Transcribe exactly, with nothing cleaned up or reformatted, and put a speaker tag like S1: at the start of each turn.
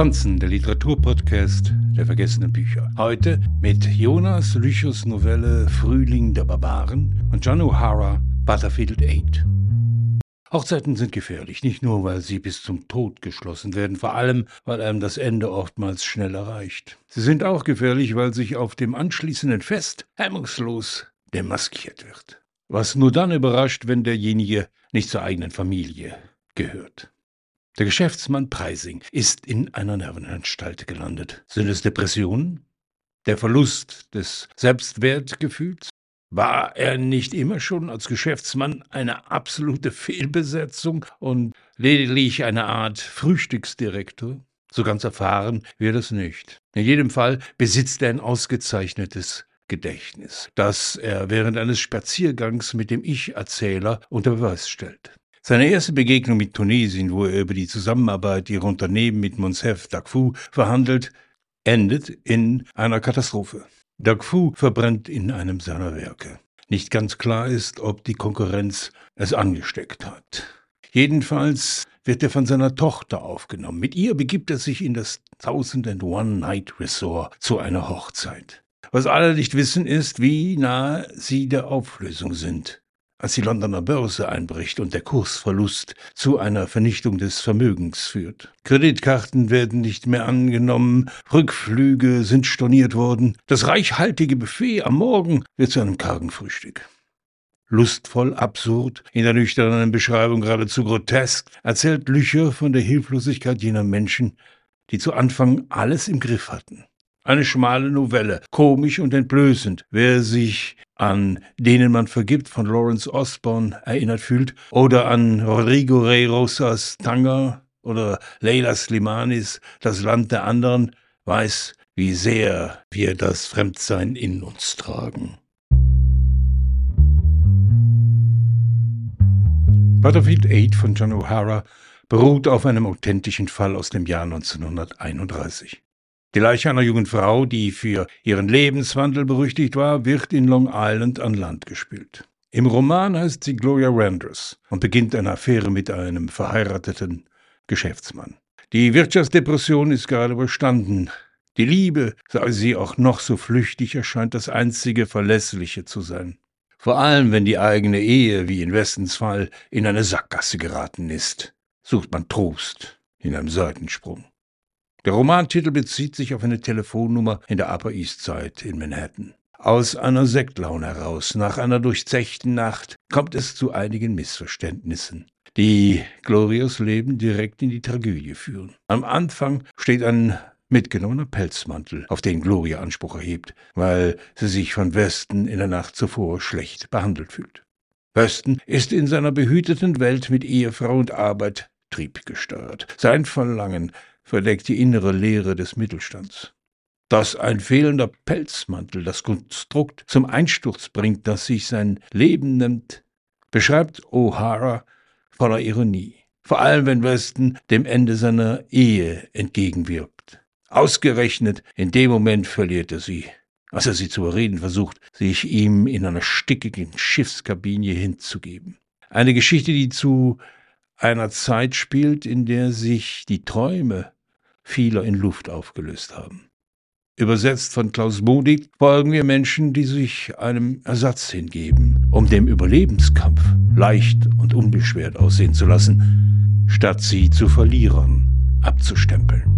S1: Franzen, der Literaturpodcast der vergessenen Bücher. Heute mit Jonas Lüchers Novelle Frühling der Barbaren und John O'Hara Battlefield acht. Hochzeiten sind gefährlich, nicht nur, weil sie bis zum Tod geschlossen werden, vor allem, weil einem das Ende oftmals schnell erreicht. Sie sind auch gefährlich, weil sich auf dem anschließenden Fest hemmungslos demaskiert wird. Was nur dann überrascht, wenn derjenige nicht zur eigenen Familie gehört. Der Geschäftsmann Preising ist in einer Nervenanstalt gelandet. Sind es Depressionen? Der Verlust des Selbstwertgefühls? War er nicht immer schon als Geschäftsmann eine absolute Fehlbesetzung und lediglich eine Art Frühstücksdirektor? So ganz erfahren wir das nicht. In jedem Fall besitzt er ein ausgezeichnetes Gedächtnis, das er während eines Spaziergangs mit dem Ich-Erzähler unter Beweis stellt. Seine erste Begegnung mit Tunesien, wo er über die Zusammenarbeit ihrer Unternehmen mit Monsef Darfour verhandelt, endet in einer Katastrophe. Darfour verbrennt in einem seiner Werke. Nicht ganz klar ist, ob die Konkurrenz es angesteckt hat. Jedenfalls wird er von seiner Tochter aufgenommen. Mit ihr begibt er sich in das Thousand and One Night Resort zu einer Hochzeit. Was alle nicht wissen, ist, wie nahe sie der Auflösung sind. Als die Londoner Börse einbricht und der Kursverlust zu einer Vernichtung des Vermögens führt. Kreditkarten werden nicht mehr angenommen, Rückflüge sind storniert worden. Das reichhaltige Buffet am Morgen wird zu einem kargen Frühstück. Lustvoll, absurd, in der nüchternen Beschreibung geradezu grotesk, erzählt Lücher von der Hilflosigkeit jener Menschen, die zu Anfang alles im Griff hatten. Eine schmale Novelle, komisch und entblößend. Wer sich an Denen man vergibt von Lawrence Osborne erinnert fühlt oder an Rodrigo Rey Rosas Tanga oder Leila Slimanis Das Land der anderen, weiß, wie sehr wir das Fremdsein in uns tragen. Battlefield acht von John O'Hara beruht auf einem authentischen Fall aus dem Jahr neunzehnhunderteinunddreißig. Die Leiche einer jungen Frau, die für ihren Lebenswandel berüchtigt war, wird in Long Island an Land gespült. Im Roman heißt sie Gloria Randers und beginnt eine Affäre mit einem verheirateten Geschäftsmann. Die Wirtschaftsdepression ist gerade überstanden. Die Liebe, sei sie auch noch so flüchtig, erscheint das einzige Verlässliche zu sein. Vor allem, wenn die eigene Ehe, wie in Westens Fall, in eine Sackgasse geraten ist, sucht man Trost in einem Seitensprung. Der Romantitel bezieht sich auf eine Telefonnummer in der Upper East Side in Manhattan. Aus einer Sektlaune heraus, nach einer durchzechten Nacht, kommt es zu einigen Missverständnissen, die Glorias Leben direkt in die Tragödie führen. Am Anfang steht ein mitgenommener Pelzmantel, auf den Gloria Anspruch erhebt, weil sie sich von Weston in der Nacht zuvor schlecht behandelt fühlt. Weston ist in seiner behüteten Welt mit Ehefrau und Arbeit triebgesteuert. Sein Verlangen verdeckt die innere Leere des Mittelstands. Dass ein fehlender Pelzmantel das Konstrukt zum Einsturz bringt, das sich sein Leben nimmt, beschreibt O'Hara voller Ironie. Vor allem, wenn Weston dem Ende seiner Ehe entgegenwirkt. Ausgerechnet in dem Moment verliert er sie, als er sie zu überreden versucht, sich ihm in einer stickigen Schiffskabine hinzugeben. Eine Geschichte, die zu einer Zeit spielt, in der sich die Träume vieler in Luft aufgelöst haben. Übersetzt von Klaus Modig folgen wir Menschen, die sich einem Ersatz hingeben, um dem Überlebenskampf leicht und unbeschwert aussehen zu lassen, statt sie zu Verlierern abzustempeln.